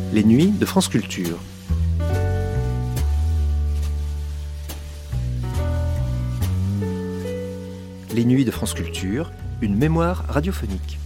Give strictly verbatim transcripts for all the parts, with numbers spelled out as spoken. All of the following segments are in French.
Les nuits de France Culture. Les nuits de France Culture, une mémoire radiophonique.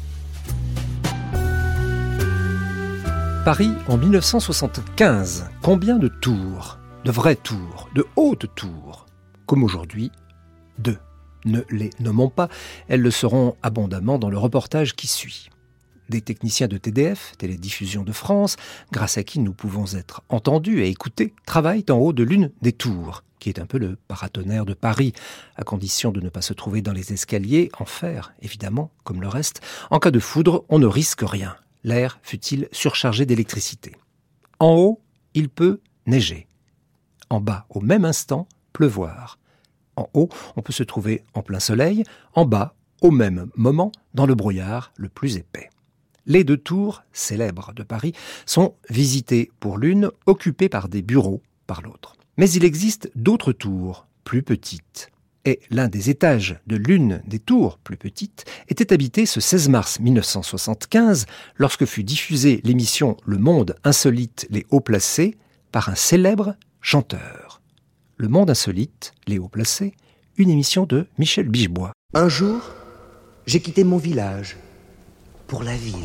Paris en mille neuf cent soixante-quinze. Combien de tours? De vraies tours, de hautes tours. Comme aujourd'hui, deux. Ne les nommons pas, elles le seront abondamment dans le reportage qui suit. Des techniciens de T D F, Télédiffusion de France, grâce à qui nous pouvons être entendus et écoutés, travaillent en haut de l'une des tours, qui est un peu le paratonnerre de Paris, à condition de ne pas se trouver dans les escaliers, en fer, évidemment, comme le reste. En cas de foudre, on ne risque rien. L'air fut-il surchargé d'électricité. En haut, il peut neiger. En bas, au même instant, pleuvoir. En haut, on peut se trouver en plein soleil. En bas, au même moment, dans le brouillard le plus épais. Les deux tours, célèbres de Paris, sont visitées pour l'une, occupées par des bureaux par l'autre. Mais il existe d'autres tours, plus petites. Et l'un des étages de l'une des tours plus petites était habité ce seize mars mille neuf cent soixante-quinze, lorsque fut diffusée l'émission Le Monde Insolite, les hauts placés, par un célèbre chanteur. Le Monde Insolite, les hauts placés, une émission de Michel Bijebois. Un jour, j'ai quitté mon village pour la ville.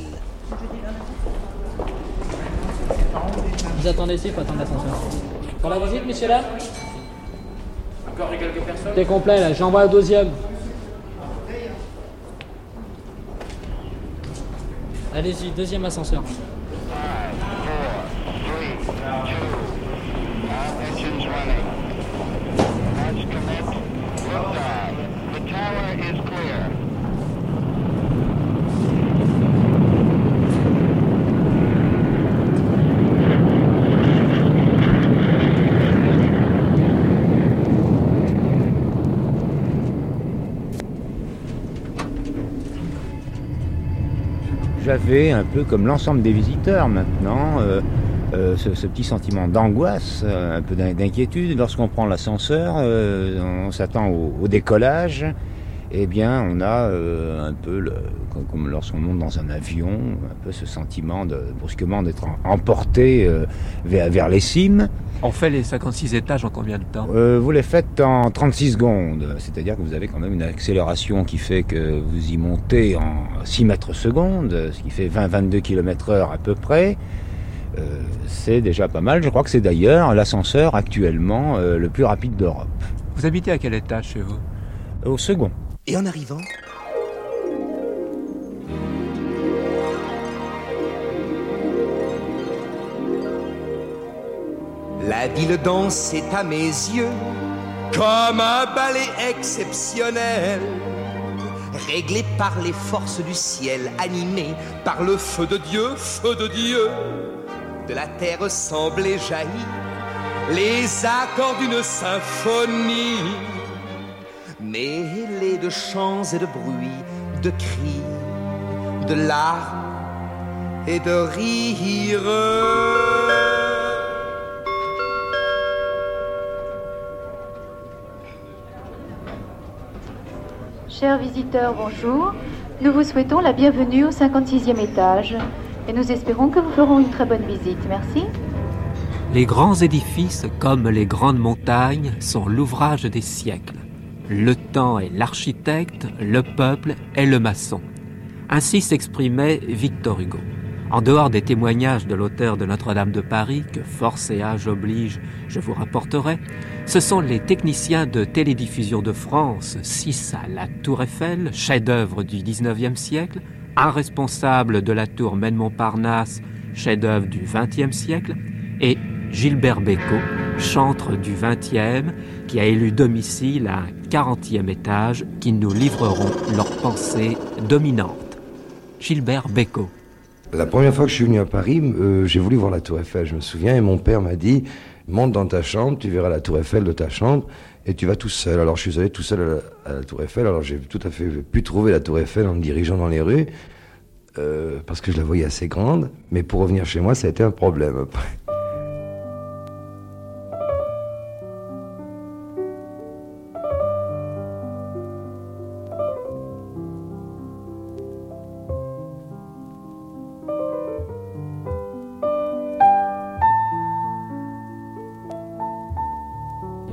Vous attendez ici, il faut attendre l'ascenseur. Pour la visite, messieurs là. Encore quelques personnes. C'est complet là, j'envoie au deuxième. Allez-y, deuxième ascenseur. J'avais un peu comme l'ensemble des visiteurs maintenant, euh, euh, ce, ce petit sentiment d'angoisse, euh, un peu d'inquiétude. Lorsqu'on prend l'ascenseur, euh, on s'attend au, au décollage. Eh bien, on a euh, un peu, le, comme, comme lorsqu'on monte dans un avion, un peu ce sentiment de, brusquement d'être emporté euh, vers, vers les cimes. On fait les cinquante-six étages en combien de temps? euh, Vous les faites en trente-six secondes, c'est-à-dire que vous avez quand même une accélération qui fait que vous y montez en six mètres secondes, ce qui fait vingt à vingt-deux kilomètres heure à peu près. Euh, c'est déjà pas mal. Je crois que c'est d'ailleurs l'ascenseur actuellement euh, le plus rapide d'Europe. Vous habitez à quel étage chez vous? Au second. Et en arrivant, la ville dansait à mes yeux comme un ballet exceptionnel, réglé par les forces du ciel, animé par le feu de Dieu, feu de Dieu. De la terre semblaient jaillir les accords d'une symphonie, mêlés de chants et de bruits, de cris, de larmes et de rires. Chers visiteurs, bonjour. Nous vous souhaitons la bienvenue au cinquante-sixième étage et nous espérons que vous ferons une très bonne visite. Merci. Les grands édifices, comme les grandes montagnes, sont l'ouvrage des siècles. Le temps est l'architecte, le peuple est le maçon. Ainsi s'exprimait Victor Hugo. En dehors des témoignages de l'auteur de Notre-Dame de Paris, que force et âge oblige, je vous rapporterai, ce sont les techniciens de Télédiffusion de France, six à la Tour Eiffel, chef-d'œuvre du dix-neuvième siècle, un responsable de la Tour Maine-Montparnasse, chef-d'œuvre du vingtième siècle, et Gilbert Bécaud, chantre du vingtième, qui a élu domicile à un quarantième étage, qui nous livreront leurs pensées dominantes. Gilbert Bécaud. La première fois que je suis venu à Paris, euh, j'ai voulu voir la Tour Eiffel, je me souviens, et mon père m'a dit « Monte dans ta chambre, tu verras la Tour Eiffel de ta chambre, et tu vas tout seul. » Alors je suis allé tout seul à la, à la Tour Eiffel, alors j'ai tout à fait pu trouver la Tour Eiffel en me dirigeant dans les rues, euh, parce que je la voyais assez grande, mais pour revenir chez moi, ça a été un problème après.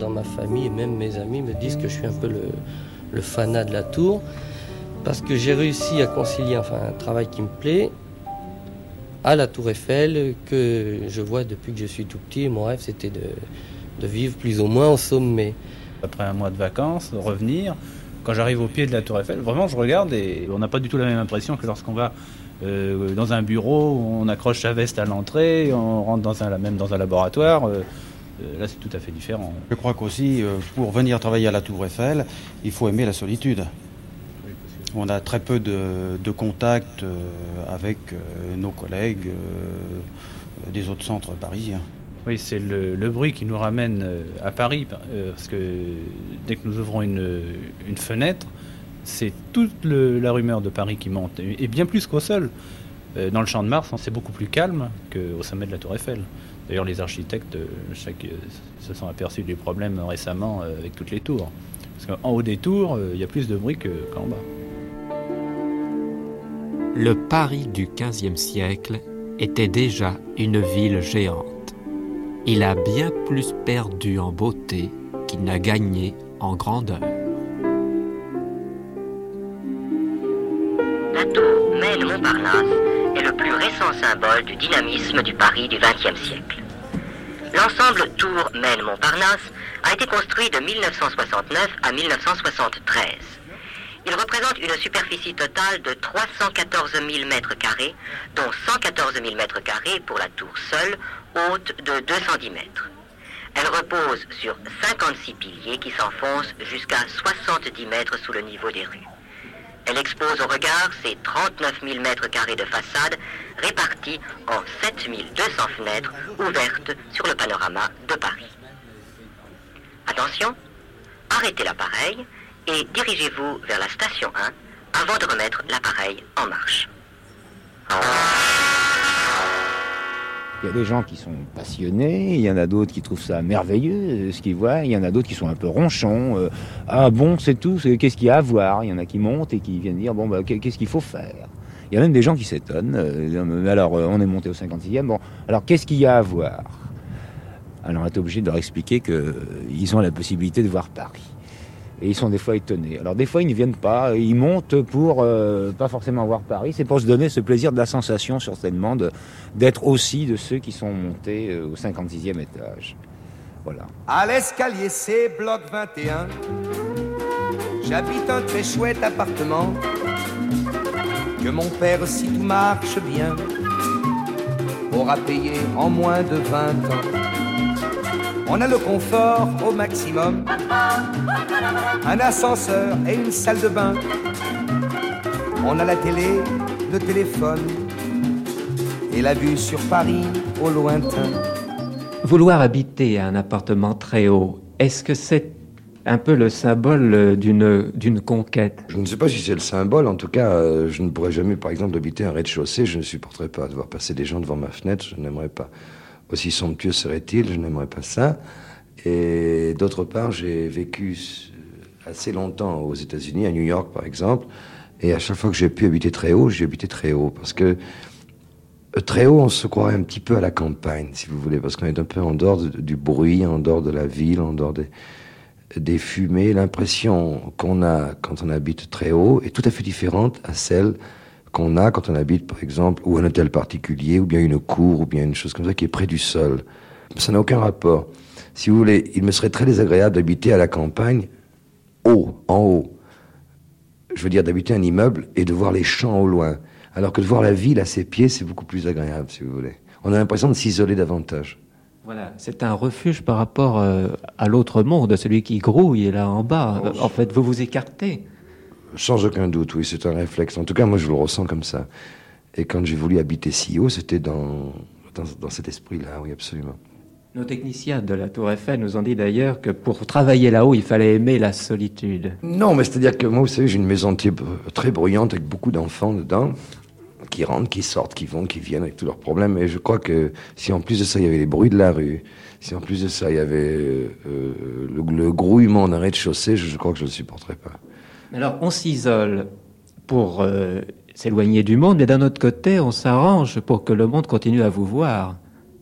dans ma famille et même mes amis me disent que je suis un peu le, le fanat de la tour, parce que j'ai réussi à concilier enfin, un travail qui me plaît à la Tour Eiffel, que je vois depuis que je suis tout petit. Mon rêve, c'était de, de vivre plus ou moins au sommet. Après un mois de vacances, revenir, quand j'arrive au pied de la Tour Eiffel, vraiment je regarde et on n'a pas du tout la même impression que lorsqu'on va euh, dans un bureau, où on accroche sa veste à l'entrée, on rentre dans un, même dans un laboratoire. Euh, euh, là, c'est tout à fait différent. Je crois qu'aussi, euh, pour venir travailler à la Tour Eiffel, il faut aimer la solitude. On a très peu de, de contacts euh, avec euh, nos collègues euh, des autres centres parisiens. Oui, c'est le, le bruit qui nous ramène à Paris, euh, parce que dès que nous ouvrons une, une fenêtre, c'est toute le, la rumeur de Paris qui monte, et bien plus qu'au sol. Euh, dans le Champ de Mars, c'est beaucoup plus calme qu'au sommet de la Tour Eiffel. D'ailleurs, les architectes chaque, se sont aperçus du problème récemment avec toutes les tours. Parce qu'en haut des tours, il y a plus de bruit que, qu'en bas. Le Paris du quinzième siècle était déjà une ville géante. Il a bien plus perdu en beauté qu'il n'a gagné en grandeur. La tour Maine-Montparnasse est le plus récent symbole du dynamisme du Paris du vingtième siècle. L'ensemble tour Maine-Montparnasse a été construit de mille neuf cent soixante-neuf à mille neuf cent soixante-treize. Il représente une superficie totale de trois cent quatorze mille mètres carrés, dont cent quatorze mille mètres carrés pour la tour seule, haute de deux cent dix mètres. Elle repose sur cinquante-six piliers qui s'enfoncent jusqu'à soixante-dix mètres sous le niveau des rues. Elle expose au regard ses trente-neuf mille mètres carrés de façade répartis en sept mille deux cents fenêtres ouvertes sur le panorama de Paris. Attention, arrêtez l'appareil et dirigez-vous vers la station un avant de remettre l'appareil en marche. Il y a des gens qui sont passionnés, il y en a d'autres qui trouvent ça merveilleux, ce qu'ils voient, il y en a d'autres qui sont un peu ronchons. Euh, ah bon, c'est tout, c'est, qu'est-ce qu'il y a à voir? Il y en a qui montent et qui viennent dire, bon, bah, qu'est-ce qu'il faut faire? Il y a même des gens qui s'étonnent. Euh, alors, on est monté au cinquante-sixième, bon, alors qu'est-ce qu'il y a à voir? Alors, on est obligé de leur expliquer qu'ils ont la possibilité de voir Paris. Et ils sont des fois étonnés. Alors des fois, ils ne viennent pas, ils montent pour euh, pas forcément voir Paris, c'est pour se donner ce plaisir de la sensation, certainement, de, d'être aussi de ceux qui sont montés euh, au cinquante-sixième étage. Voilà. À l'escalier C, bloc vingt et un, j'habite un très chouette appartement que mon père, si tout marche bien, aura payé en moins de vingt ans. On a le confort au maximum, un ascenseur et une salle de bain. On a la télé, le téléphone et la vue sur Paris au lointain. Vouloir habiter un appartement très haut, est-ce que c'est un peu le symbole d'une, d'une conquête? Je ne sais pas si c'est le symbole, en tout cas, euh, je ne pourrais jamais, par exemple, habiter un rez-de-chaussée. Je ne supporterais pas de voir passer des gens devant ma fenêtre, je n'aimerais pas. Aussi somptueux serait-il, je n'aimerais pas ça. Et d'autre part, j'ai vécu assez longtemps aux États-Unis, à New York par exemple, et à chaque fois que j'ai pu habiter très haut, j'ai habité très haut, parce que très haut, on se croirait un petit peu à la campagne, si vous voulez, parce qu'on est un peu en dehors de, du bruit, en dehors de la ville, en dehors des, des fumées. L'impression qu'on a quand on habite très haut est tout à fait différente à celle qu'on a quand on habite, par exemple, ou un hôtel particulier, ou bien une cour, ou bien une chose comme ça qui est près du sol. Ça n'a aucun rapport. Si vous voulez, il me serait très désagréable d'habiter à la campagne, haut, en haut. Je veux dire, d'habiter un immeuble et de voir les champs au loin. Alors que de voir la ville à ses pieds, c'est beaucoup plus agréable, si vous voulez. On a l'impression de s'isoler davantage. Voilà, c'est un refuge par rapport euh, à l'autre monde, à celui qui grouille là en bas. Oh, en fait, vous vous écartez. Sans aucun doute, oui, c'est un réflexe. En tout cas, moi, je le ressens comme ça. Et quand j'ai voulu habiter si haut, c'était dans, dans, dans cet esprit-là, oui, absolument. Nos techniciens de la Tour Eiffel nous ont dit d'ailleurs que pour travailler là-haut, il fallait aimer la solitude. Non, mais c'est-à-dire que moi, vous savez, j'ai une maison très bruyante avec beaucoup d'enfants dedans, qui rentrent, qui sortent, qui vont, qui viennent avec tous leurs problèmes. Et je crois que si en plus de ça, il y avait les bruits de la rue, si en plus de ça, il y avait euh, le, le grouillement d'un rez-de-chaussée, je, je crois que je ne le supporterais pas. Alors, on s'isole pour euh, s'éloigner du monde, mais d'un autre côté, on s'arrange pour que le monde continue à vous voir.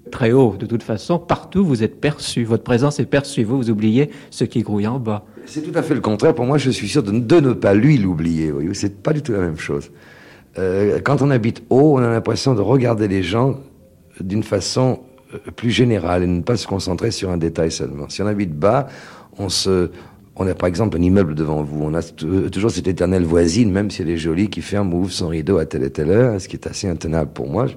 très haut. De toute façon, partout vous êtes perçu, votre présence est perçue. Vous, vous oubliez ce qui grouille en bas. C'est tout à fait le contraire. Pour moi, je suis sûr de, de ne pas lui l'oublier. Voyez, c'est pas du tout la même chose. Euh, quand on habite haut, on a l'impression de regarder les gens d'une façon plus générale et ne pas se concentrer sur un détail seulement. Si on habite bas, on se, on a par exemple un immeuble devant vous. On a t- toujours cette éternelle voisine, même si elle est jolie, qui ferme ou ouvre son rideau à telle et telle heure, ce qui est assez intenable pour moi.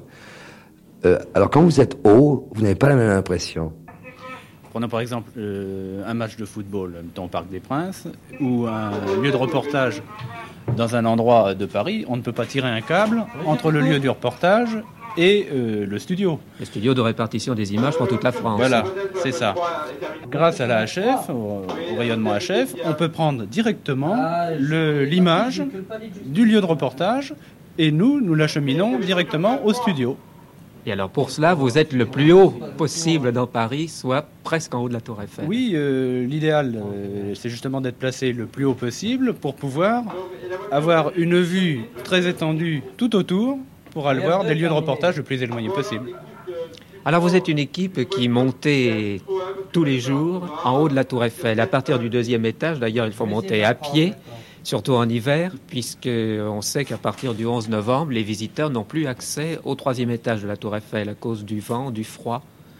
Euh, alors quand vous êtes haut, vous n'avez pas la même impression. Prenons par exemple euh, un match de football dans le Parc des Princes ou un lieu de reportage dans un endroit de Paris. On ne peut pas tirer un câble entre le lieu du reportage et euh, le studio. Le studio de répartition des images pour toute la France. Voilà, c'est ça. Grâce à la H F, au, au rayonnement H F, on peut prendre directement le, l'image du lieu de reportage et nous, nous l'acheminons directement au studio. Et alors pour cela, vous êtes le plus haut possible dans Paris, soit presque en haut de la Tour Eiffel. Oui, euh, l'idéal, euh, c'est justement d'être placé le plus haut possible pour pouvoir avoir une vue très étendue tout autour pour aller voir des lieux de reportage le plus éloignés possible. Alors vous êtes une équipe qui montait tous les jours en haut de la Tour Eiffel. À partir du deuxième étage, d'ailleurs, il faut monter à pied, surtout en hiver, puisqu'on sait qu'à partir du onze novembre, les visiteurs n'ont plus accès au troisième étage de la Tour Eiffel à cause du vent, du froid.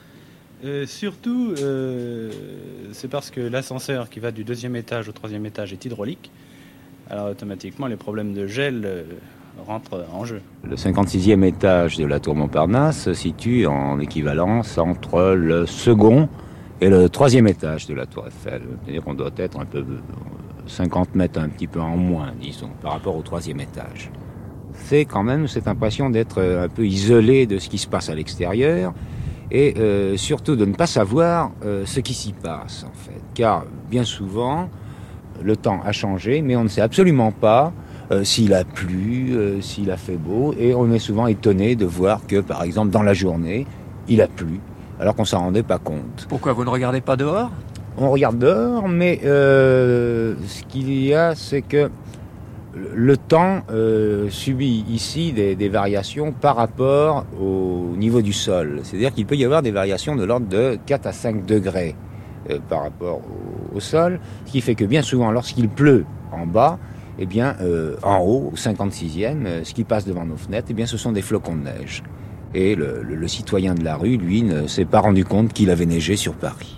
Euh, surtout, euh, c'est parce que l'ascenseur qui va du deuxième étage au troisième étage est hydraulique. Alors automatiquement, les problèmes de gel euh, rentrent en jeu. Le cinquante-sixième étage de la Tour Montparnasse se situe en équivalence entre le second et le troisième étage de la Tour Eiffel. C'est-à-dire qu'on doit être un peu cinquante mètres, un petit peu en moins, disons, par rapport au troisième étage. C'est quand même cette impression d'être un peu isolé de ce qui se passe à l'extérieur et euh, surtout de ne pas savoir euh, ce qui s'y passe, en fait. Car bien souvent, le temps a changé, mais on ne sait absolument pas euh, s'il a plu, euh, s'il a fait beau, et on est souvent étonné de voir que, par exemple, dans la journée, il a plu, alors qu'on s'en rendait pas compte. Pourquoi vous ne regardez pas dehors ? On regarde dehors, mais euh, ce qu'il y a, c'est que le temps euh, subit ici des, des variations par rapport au niveau du sol. C'est-à-dire qu'il peut y avoir des variations de l'ordre de quatre à cinq degrés euh, par rapport au, au sol, ce qui fait que bien souvent, lorsqu'il pleut en bas, eh bien, euh, en haut, au cinquante-sixième, euh, ce qui passe devant nos fenêtres, eh bien, ce sont des flocons de neige. Et le, le, le citoyen de la rue, lui, ne s'est pas rendu compte qu'il avait neigé sur Paris.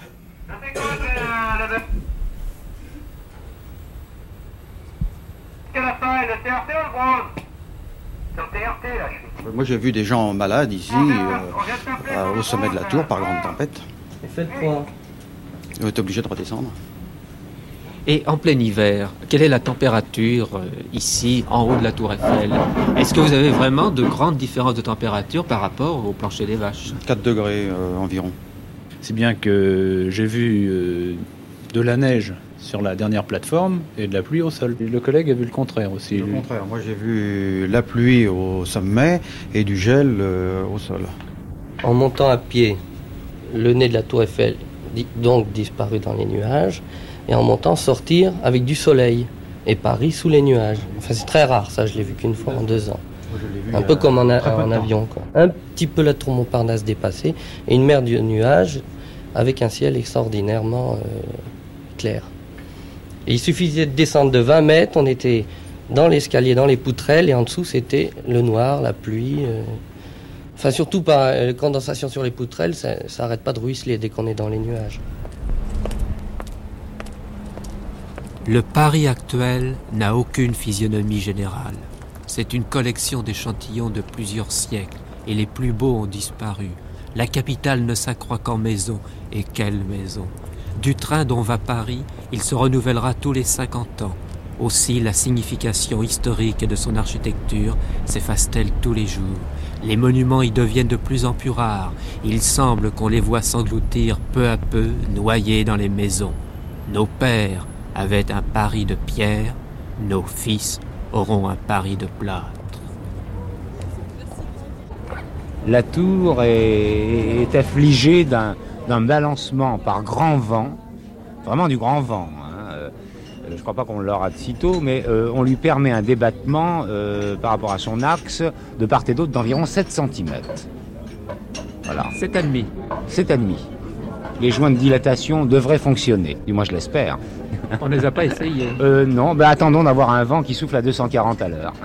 Moi, j'ai vu des gens malades ici, euh, au sommet de la tour, par grande tempête. Et faites quoi ? Ils ont été obligés de redescendre. Et en plein hiver, quelle est la température euh, ici, en haut de la Tour Eiffel ? Est-ce que vous avez vraiment de grandes différences de température par rapport au plancher des vaches ? quatre degrés euh, environ. Si bien que j'ai vu euh, de la neige sur la dernière plateforme et de la pluie au sol. Et le collègue a vu le contraire aussi. Le contraire, moi j'ai vu la pluie au sommet et du gel euh, au sol. En montant à pied, le nez de la Tour Eiffel donc disparu dans les nuages, et en montant sortir avec du soleil et Paris sous les nuages. Enfin c'est très rare, ça je l'ai vu qu'une fois en deux ans. Un peu comme en, a, en avion, quoi. Un petit peu la tour Montparnasse dépassée et une mer de nuages avec un ciel extraordinairement euh, clair. Et il suffisait de descendre de vingt mètres, on était dans l'escalier, dans les poutrelles, et en dessous c'était le noir, la pluie. Euh... Enfin surtout pas la condensation sur les poutrelles, ça n'arrête pas de ruisseler dès qu'on est dans les nuages. Le Paris actuel n'a aucune physionomie générale. C'est une collection d'échantillons de plusieurs siècles, et les plus beaux ont disparu. La capitale ne s'accroît qu'en maison, et quelle maison ! Du train dont va Paris, il se renouvellera tous les cinquante ans. Aussi, la signification historique de son architecture s'efface-t-elle tous les jours. Les monuments y deviennent de plus en plus rares. Il semble qu'on les voit s'engloutir peu à peu, noyés dans les maisons. Nos pères avaient un Paris de pierre, nos fils auront un Paris de plâtre. La tour est, est affligée d'un, d'un balancement par grand vent, vraiment du grand vent. Hein. Euh, je ne crois pas qu'on l'aura de sitôt, mais euh, on lui permet un débattement euh, par rapport à son axe de part et d'autre d'environ sept centimètres. Voilà. C'est admis. C'est admis. Les joints de dilatation devraient fonctionner, du moins je l'espère. On ne les a pas essayés. Euh, non, ben attendons d'avoir un vent qui souffle à deux cent quarante à l'heure.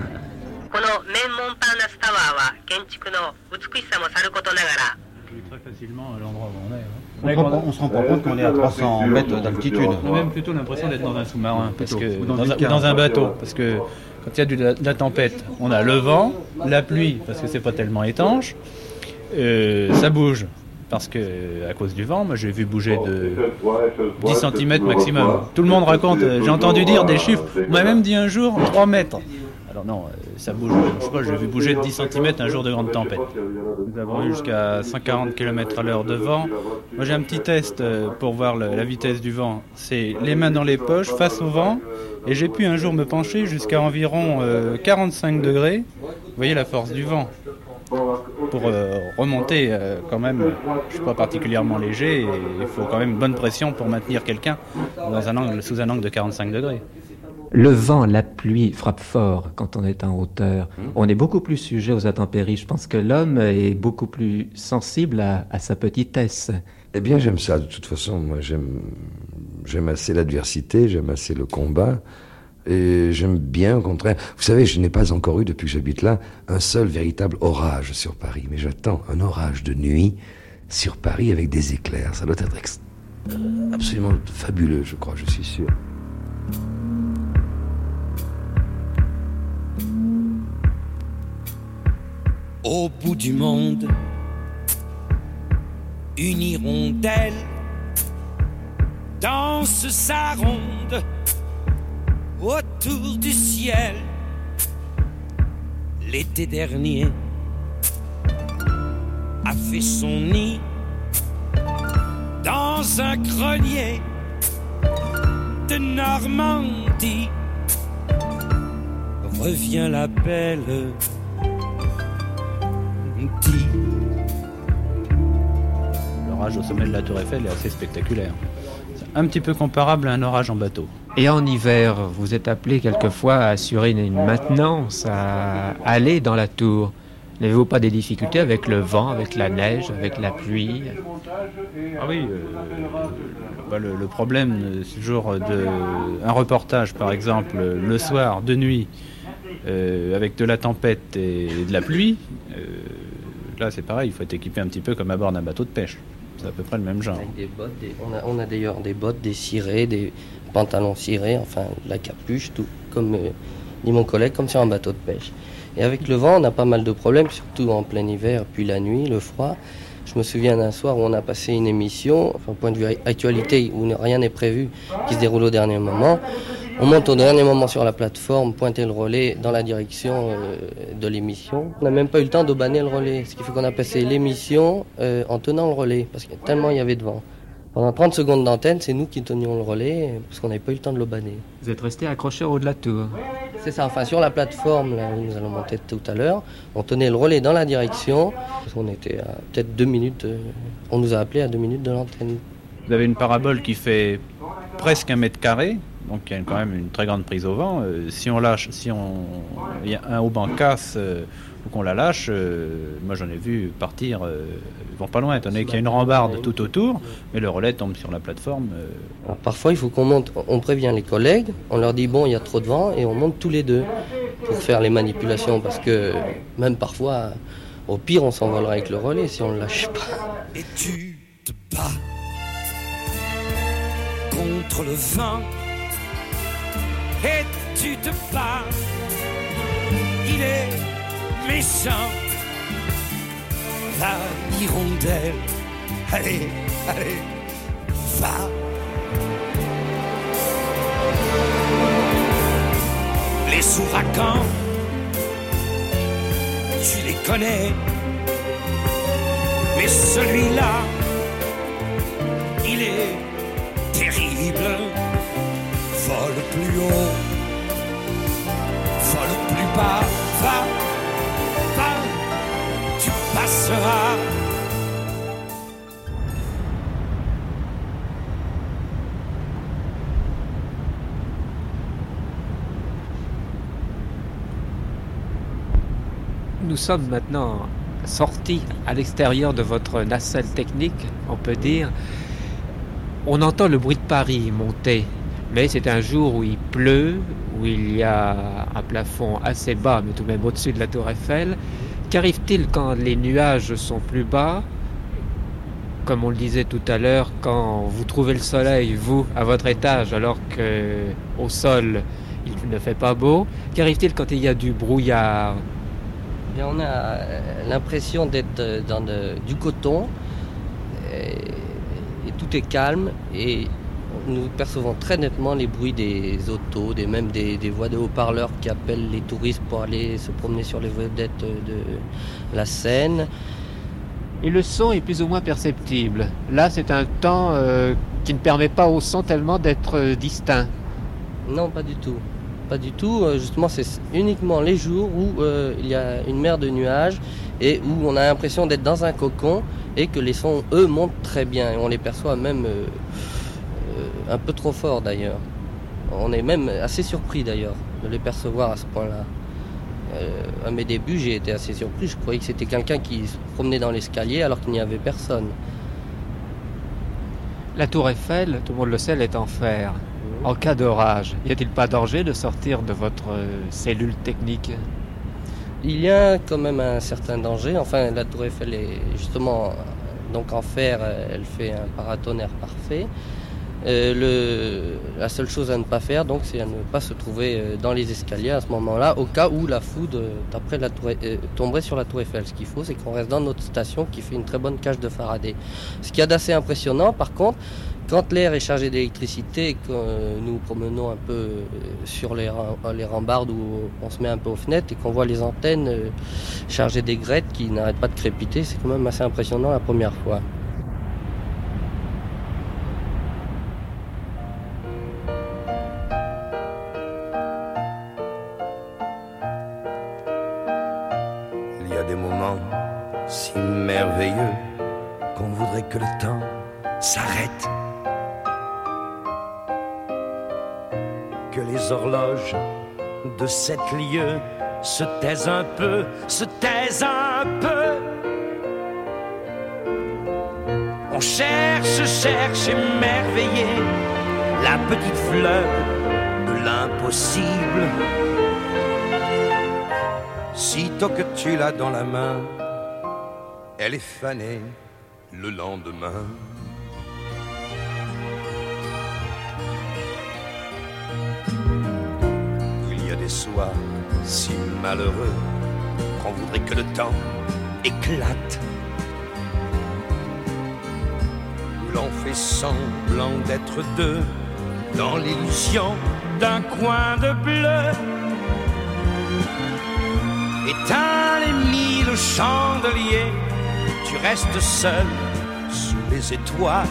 Très facilement à l'endroit où on est. On ne se rend- on se rend pas compte qu'on est à trois cents mètres d'altitude. On a même plutôt l'impression d'être dans un sous-marin parce que, Ou dans dans, une un, cave. ou dans un bateau. Parce que quand il y a du- de la tempête, on a le vent, la pluie parce que c'est pas tellement étanche, euh, ça bouge. Parce que à cause du vent, moi j'ai vu bouger de dix centimètres maximum. Tout le monde raconte, euh, j'ai entendu dire des chiffres, on m'a même dit un jour trois mètres. Alors non, euh, ça bouge, je sais pas, j'ai vu bouger de dix centimètres un jour de grande tempête. Nous avons eu jusqu'à cent quarante kilomètres à l'heure de vent. Moi j'ai un petit test euh, pour voir le- la vitesse du vent. C'est les mains dans les poches, face au vent, et j'ai pu un jour me pencher jusqu'à environ euh, quarante-cinq degrés. Vous voyez la force du vent. Pour euh, remonter euh, quand même, je suis pas particulièrement léger et il faut quand même une bonne pression pour maintenir quelqu'un dans un angle, sous un angle de quarante-cinq degrés. Le vent, la pluie frappe fort quand on est en hauteur. On est beaucoup plus sujet aux intempéries. Je pense que l'homme est beaucoup plus sensible à, à sa petitesse. Eh bien, j'aime ça. De toute façon, moi, j'aime, j'aime assez l'adversité, j'aime assez le combat. Et j'aime bien, au contraire. Vous savez, je n'ai pas encore eu, depuis que j'habite là, un seul véritable orage sur Paris. Mais j'attends un orage de nuit sur Paris avec des éclairs. Ça doit être ex- absolument fabuleux, je crois, je suis sûr. Au bout du monde, une hirondelle danse sa ronde autour du ciel. L'été dernier a fait son nid dans un grenier de Normandie. Revient la belle dit. L'orage au sommet de la Tour Eiffel est assez spectaculaire. C'est un petit peu comparable à un orage en bateau. Et en hiver, vous êtes appelé quelquefois à assurer une, une maintenance, à aller dans la tour. N'avez-vous pas des difficultés avec le vent, avec la neige, avec la pluie? Ah oui, euh, bah le, le problème, c'est toujours de, un reportage par exemple le soir, de nuit, euh, avec de la tempête et de la pluie. Euh, là c'est pareil, il faut être équipé un petit peu comme à bord d'un bateau de pêche. C'est à peu près le même genre. Avec des bottes, des- on, a, on a d'ailleurs des bottes, des cirés, des pantalons cirés, enfin la capuche, tout, comme euh, dit mon collègue, comme sur un bateau de pêche. Et avec le vent, on a pas mal de problèmes, surtout en plein hiver, puis la nuit, le froid. Je me souviens d'un soir où on a passé une émission, enfin, point de vue actualité, où rien n'est prévu, qui se déroule au dernier moment. On monte au dernier moment sur la plateforme, pointer le relais dans la direction euh, de l'émission. On n'a même pas eu le temps d'aubaner le relais, ce qui fait qu'on a passé l'émission euh, en tenant le relais, parce que tellement il y avait de vent. Pendant trente secondes d'antenne, c'est nous qui tenions le relais, parce qu'on n'avait pas eu le temps de l'aubaner. Vous êtes resté accroché au haut de la tour. C'est ça, enfin sur la plateforme là où nous allons monter tout à l'heure, on tenait le relais dans la direction, parce qu'on était à peut-être deux minutes, euh, on nous a appelé à deux minutes de l'antenne. Vous avez une parabole qui fait presque un mètre carré, donc il y a quand même une très grande prise au vent. Euh, si on lâche, si on, il y a un haubans casse euh, ou qu'on la lâche, euh, moi j'en ai vu partir, euh, ils vont pas loin, étant donné qu'il y a une rambarde tout autour, mais le relais tombe sur la plateforme. Euh, Alors, parfois il faut qu'on monte, on prévient les collègues, on leur dit bon il y a trop de vent et on monte tous les deux pour faire les manipulations, parce que même parfois, au pire on s'envolera avec le relais si on ne lâche pas. Et tu te bats contre le vent. Et tu te bats. Il est méchant. La hirondelle. Allez, allez, va. Les ouragans, tu les connais. Mais celui-là, il est terrible. Vole plus haut, vole plus bas. Va, va, tu passeras. Nous sommes maintenant sorti à l'extérieur de votre nacelle technique, on peut dire, on entend le bruit de Paris monter. Mais c'est un jour où il pleut, où il y a un plafond assez bas, mais tout de même au-dessus de la Tour Eiffel. Qu'arrive-t-il quand les nuages sont plus bas ? Comme on le disait tout à l'heure, quand vous trouvez le soleil, vous, à votre étage, alors qu'au sol, il ne fait pas beau. Qu'arrive-t-il quand il y a du brouillard ? Bien, on a l'impression d'être dans de, du coton, et, et tout est calme, et nous percevons très nettement les bruits des autos, des, même des, des voix de haut-parleurs qui appellent les touristes pour aller se promener sur les vedettes de la Seine. Et le son est plus ou moins perceptible. Là, c'est un temps euh, qui ne permet pas au son tellement d'être euh, distinct. Non, pas du tout. Pas du tout. Euh, justement, c'est uniquement les jours où euh, il y a une mer de nuages et où on a l'impression d'être dans un cocon et que les sons, eux, montent très bien. Et on les perçoit même euh, euh, un peu trop fort, d'ailleurs. On est même assez surpris, d'ailleurs, de les percevoir à ce point-là. Euh, à mes débuts, j'ai été assez surpris. Je croyais que c'était quelqu'un qui se promenait dans l'escalier alors qu'il n'y avait personne. La Tour Eiffel, tout le monde le sait, elle est en fer. En cas d'orage, y a-t-il pas danger de sortir de votre cellule technique ? Il y a quand même un certain danger. Enfin, la Tour Eiffel est justement donc en fer. Elle fait un paratonnerre parfait. Euh, le, la seule chose à ne pas faire, donc, c'est à ne pas se trouver dans les escaliers à ce moment-là, au cas où la foudre d'après la tour, euh, tomberait sur la Tour Eiffel. Ce qu'il faut, c'est qu'on reste dans notre station qui fait une très bonne cage de Faraday. Ce qu'il y a d'assez impressionnant, par contre, quand l'air est chargé d'électricité et que euh, nous promenons un peu euh, sur les, les rambardes où on se met un peu aux fenêtres et qu'on voit les antennes euh, chargées d'aigrettes qui n'arrêtent pas de crépiter, c'est quand même assez impressionnant la première fois. Il y a des moments si merveilleux qu'on voudrait que le temps s'arrête, que les horloges de sept lieues se taisent un peu, se taisent un peu. On cherche, cherche émerveillé la petite fleur de l'impossible. Sitôt que tu l'as dans la main, elle est fanée le lendemain. Il y a des soirs si malheureux qu'on voudrait que le temps éclate, où l'on fait semblant d'être deux dans l'illusion d'un coin de bleu. Éteins les mille chandeliers, tu restes seul sous les étoiles.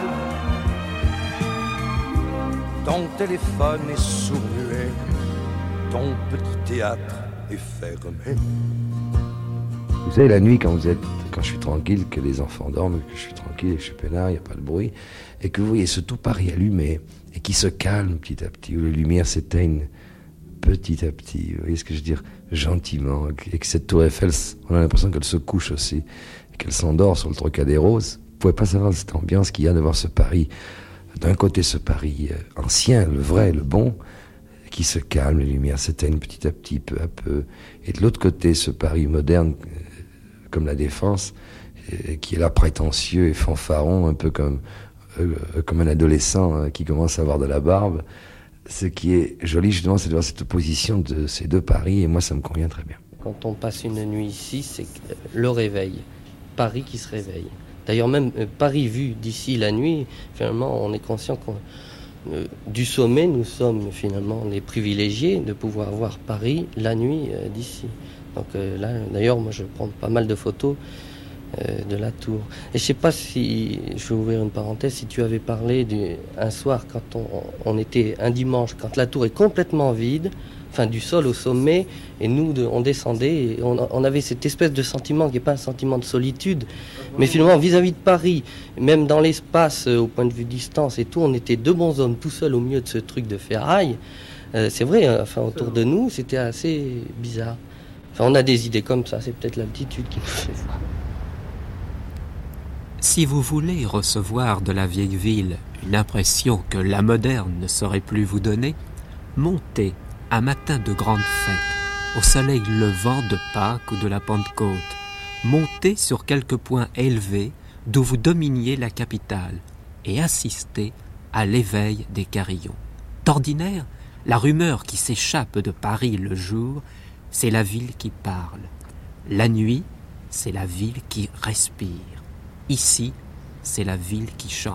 Ton téléphone est sourd-muet, ton petit théâtre est fermé. Vous savez, la nuit, quand vous êtes, quand je suis tranquille, que les enfants dorment, que je suis tranquille, que je suis peinard, il n'y a pas de bruit, et que vous voyez ce tout Paris allumé, et qui se calme petit à petit, où les lumières s'éteignent petit à petit, vous voyez ce que je veux dire, gentiment, et que cette tour Eiffel, on a l'impression qu'elle se couche aussi, et qu'elle s'endort sur le Trocadéro. Vous ne pouvez pas savoir cette ambiance qu'il y a de voir ce Paris, d'un côté ce Paris ancien, le vrai, le bon, qui se calme, les lumières s'éteignent petit à petit, peu à peu, et de l'autre côté ce Paris moderne, comme la Défense, qui est là prétentieux et fanfaron, un peu comme, euh, comme un adolescent qui commence à avoir de la barbe. Ce qui est joli, justement, c'est de voir cette opposition de ces deux Paris, et moi, ça me convient très bien. Quand on passe une nuit ici, c'est le réveil. Paris qui se réveille. D'ailleurs, même euh, Paris vu d'ici la nuit, finalement, on est conscient qu'on, euh, du sommet, nous sommes finalement les privilégiés de pouvoir voir Paris la nuit euh, d'ici. Donc euh, là, d'ailleurs, moi, je prends pas mal de photos Euh, de la tour. Et je sais pas si, je vais ouvrir une parenthèse, si tu avais parlé du, un soir quand on, on était un dimanche, quand la tour est complètement vide, enfin du sol au sommet, et nous de, on descendait, et on, on avait cette espèce de sentiment qui n'est pas un sentiment de solitude, mais finalement vis-à-vis de Paris, même dans l'espace, euh, au point de vue distance et tout, on était deux bons hommes tout seuls au milieu de ce truc de ferraille. Euh, c'est vrai, euh, enfin autour de nous, c'était assez bizarre. Enfin, on a des idées comme ça, c'est peut-être l'altitude qui nous fait ça. Si vous voulez recevoir de la vieille ville une impression que la moderne ne saurait plus vous donner, montez un matin de grande fête, au soleil levant de Pâques ou de la Pentecôte. Montez sur quelques points élevés d'où vous dominiez la capitale et assistez à l'éveil des carillons. D'ordinaire, la rumeur qui s'échappe de Paris le jour, c'est la ville qui parle. La nuit, c'est la ville qui respire. Ici, c'est la ville qui chante.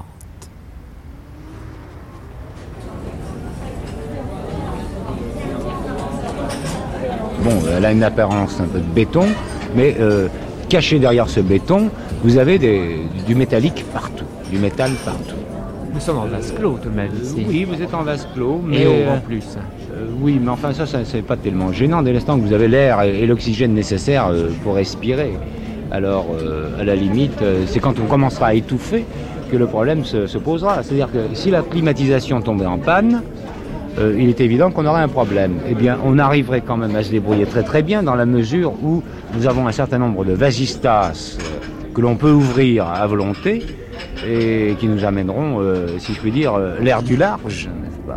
Bon, elle a une apparence un peu de béton, mais euh, caché derrière ce béton, vous avez des, du métallique partout, du métal partout. Nous sommes en vase clos tout de même ici. Oui, vous êtes en vase clos, mais... Et haut euh, en plus. Euh, oui, mais enfin ça, ça c'est pas tellement gênant dès l'instant que vous avez l'air et, et l'oxygène nécessaire euh, pour respirer. Alors, euh, à la limite, euh, c'est quand on commencera à étouffer que le problème se, se posera. C'est-à-dire que si la climatisation tombait en panne, euh, il est évident qu'on aurait un problème. Eh bien, on arriverait quand même à se débrouiller très très bien dans la mesure où nous avons un certain nombre de vasistas euh, que l'on peut ouvrir à volonté et qui nous amèneront, euh, si je puis dire, euh, l'air du large, n'est-ce pas ?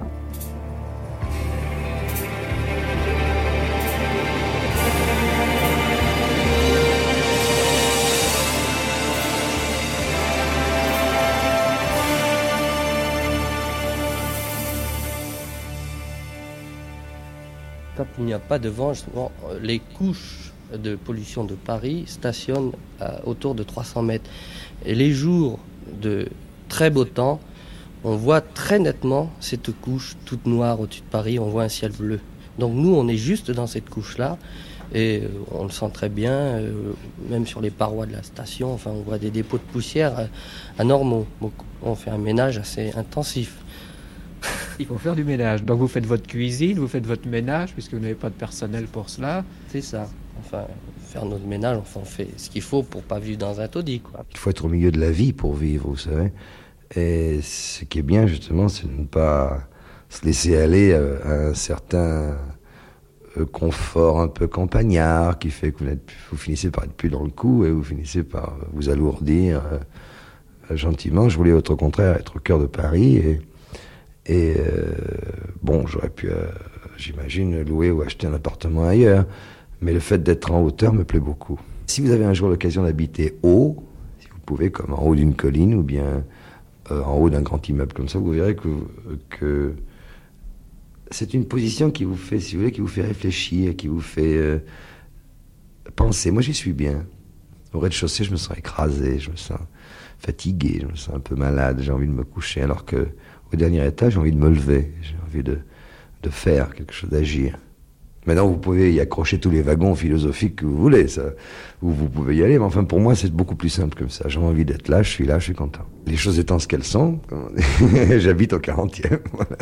Quand il n'y a pas de vent, justement, les couches de pollution de Paris stationnent à autour de trois cents mètres. Et les jours de très beau temps, on voit très nettement cette couche toute noire au-dessus de Paris, on voit un ciel bleu. Donc nous, on est juste dans cette couche-là, et on le sent très bien, euh, même sur les parois de la station, enfin, on voit des dépôts de poussière euh, anormaux. Donc on fait un ménage assez intensif. Il faut faire du ménage. Donc vous faites votre cuisine, vous faites votre ménage, puisque vous n'avez pas de personnel pour cela. C'est ça. Enfin, faire notre ménage, enfin, on fait ce qu'il faut pour pas vivre dans un taudis, quoi. Il faut être au milieu de la vie pour vivre, vous savez. Et ce qui est bien, justement, c'est de ne pas se laisser aller à un certain confort un peu campagnard qui fait que vous, n'êtes, vous finissez par être plus dans le coup et vous finissez par vous alourdir euh, gentiment. Je voulais, au contraire, être au cœur de Paris et Et euh, bon, j'aurais pu, euh, j'imagine, louer ou acheter un appartement ailleurs. Mais le fait d'être en hauteur me plaît beaucoup. Si vous avez un jour l'occasion d'habiter haut, si vous pouvez, comme en haut d'une colline ou bien euh, en haut d'un grand immeuble comme ça, vous verrez que, que c'est une position qui vous fait, si vous voulez, qui vous fait réfléchir, qui vous fait euh, penser. Moi, j'y suis bien. Au rez-de-chaussée, je me sens écrasé, je me sens fatigué, je me sens un peu malade, j'ai envie de me coucher, alors que au dernier étage, j'ai envie de me lever, j'ai envie de, de faire quelque chose, d'agir. Maintenant, vous pouvez y accrocher tous les wagons philosophiques que vous voulez, ça, où vous pouvez y aller, mais enfin, pour moi, c'est beaucoup plus simple comme ça. J'ai envie d'être là, je suis là, je suis content. Les choses étant ce qu'elles sont, j'habite au quarantième, voilà.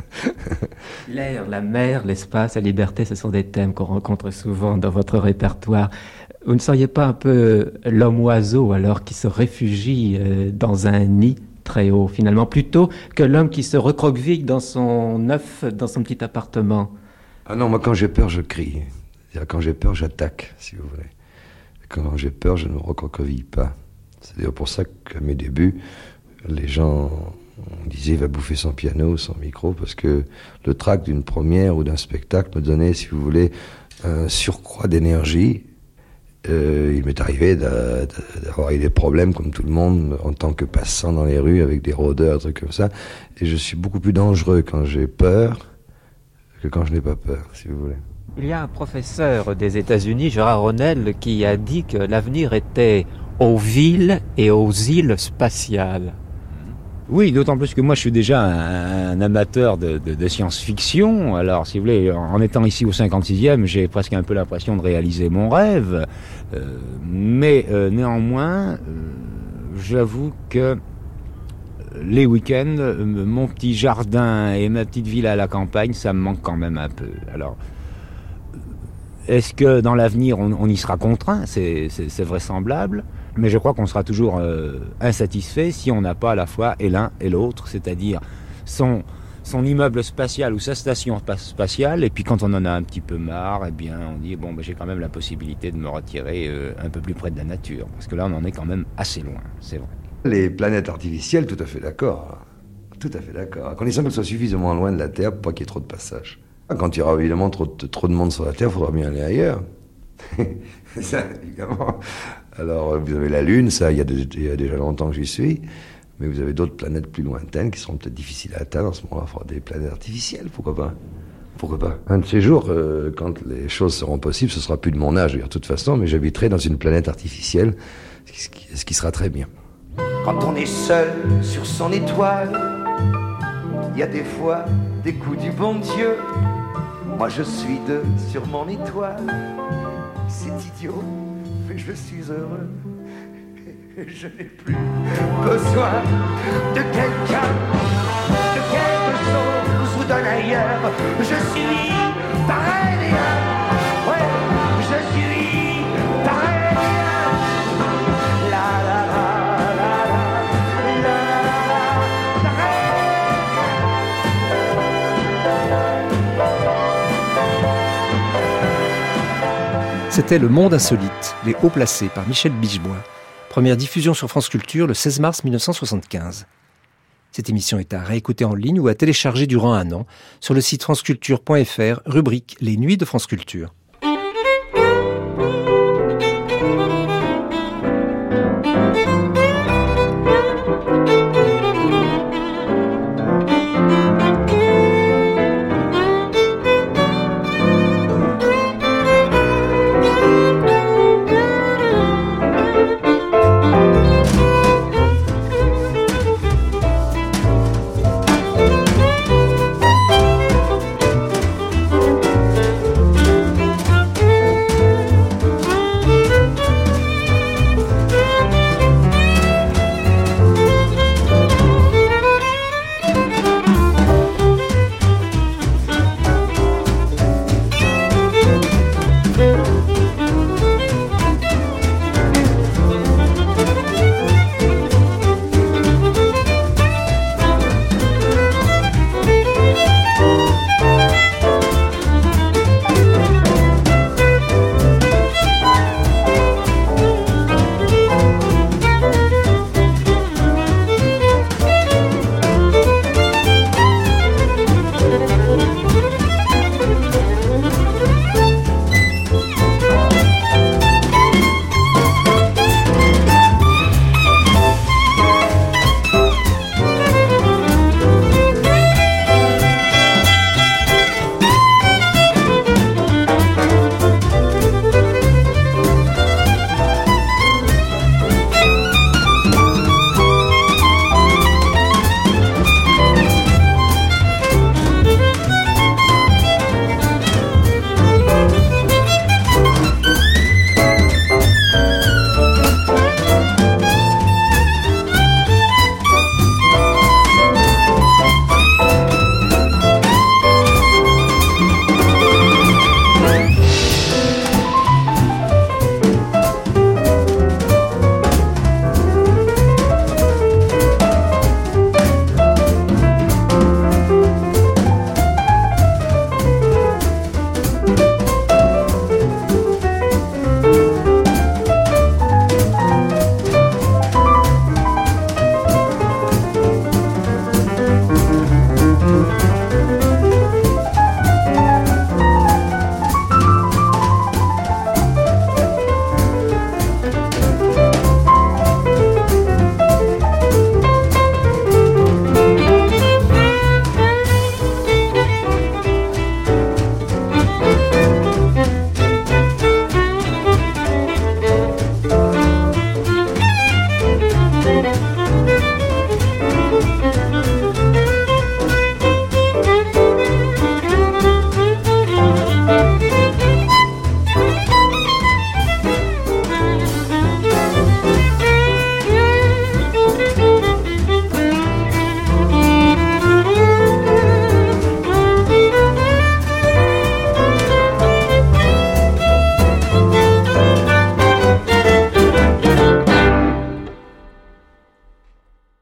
L'air, la mer, l'espace, la liberté, ce sont des thèmes qu'on rencontre souvent dans votre répertoire. Vous ne seriez pas un peu l'homme-oiseau, alors, qui se réfugie dans un nid très haut, finalement, plutôt que l'homme qui se recroqueville dans son œuf, dans son petit appartement? Ah non, moi, quand j'ai peur, je crie. C'est-à-dire, quand j'ai peur, j'attaque, si vous voulez. Quand j'ai peur, je ne me recroqueville pas. C'est d'ailleurs pour ça qu'à mes débuts, les gens disaient, il va bouffer son piano, son micro, parce que le trac d'une première ou d'un spectacle me donnait, si vous voulez, un surcroît d'énergie. Euh, il m'est arrivé d'a, d'avoir eu des problèmes comme tout le monde en tant que passant dans les rues avec des rôdeurs, des trucs comme ça. Et je suis beaucoup plus dangereux quand j'ai peur que quand je n'ai pas peur, si vous voulez. Il y a un professeur des États-Unis, Gérard Ronnel, qui a dit que l'avenir était aux villes et aux îles spatiales. Oui, d'autant plus que moi je suis déjà un, un amateur de, de, de science-fiction. Alors, si vous voulez, en étant ici au cinquante-sixième, j'ai presque un peu l'impression de réaliser mon rêve. Euh, mais euh, néanmoins, euh, j'avoue que les week-ends, euh, mon petit jardin et ma petite ville à la campagne, ça me manque quand même un peu. Alors, est-ce que dans l'avenir on, on y sera contraint ? C'est, c'est, c'est vraisemblable. Mais je crois qu'on sera toujours euh, insatisfait si on n'a pas à la fois et l'un et l'autre, c'est-à-dire son, son immeuble spatial ou sa station spatiale, et puis quand on en a un petit peu marre, eh bien on dit bon ben, j'ai quand même la possibilité de me retirer euh, un peu plus près de la nature, parce que là on en est quand même assez loin, c'est vrai. Les planètes artificielles, tout à fait d'accord. Tout à fait d'accord. À condition qu'elles soient suffisamment loin de la Terre pour pas qu'il y ait trop de passages. Quand il y aura évidemment trop de, trop de monde sur la Terre, il faudra bien aller ailleurs. Ça, évidemment. Alors, vous avez la Lune, ça, il y, a de, il y a déjà longtemps que j'y suis. Mais vous avez d'autres planètes plus lointaines qui seront peut-être difficiles à atteindre. En ce moment-là, il faudra des planètes artificielles, pourquoi pas? Pourquoi pas? Un de ces jours, euh, quand les choses seront possibles, ce sera plus de mon âge, de toute façon, mais j'habiterai dans une planète artificielle, ce qui, ce qui sera très bien. Quand on est seul sur son étoile, il y a des fois des coups du bon Dieu. Moi je suis deux sur mon étoile. C'est idiot, mais je suis heureux. Je n'ai plus besoin de quelqu'un, de quelque chose ou d'un ailleurs. Je suis pareil, ouais, je suis pareil. La la la la la la la. C'était Le Monde Insolite, les hauts placés par Michel Bichebois. Première diffusion sur France Culture le seize mars mille neuf cent soixante-quinze. Cette émission est à réécouter en ligne ou à télécharger durant un an sur le site franceculture point f r, rubrique Les Nuits de France Culture.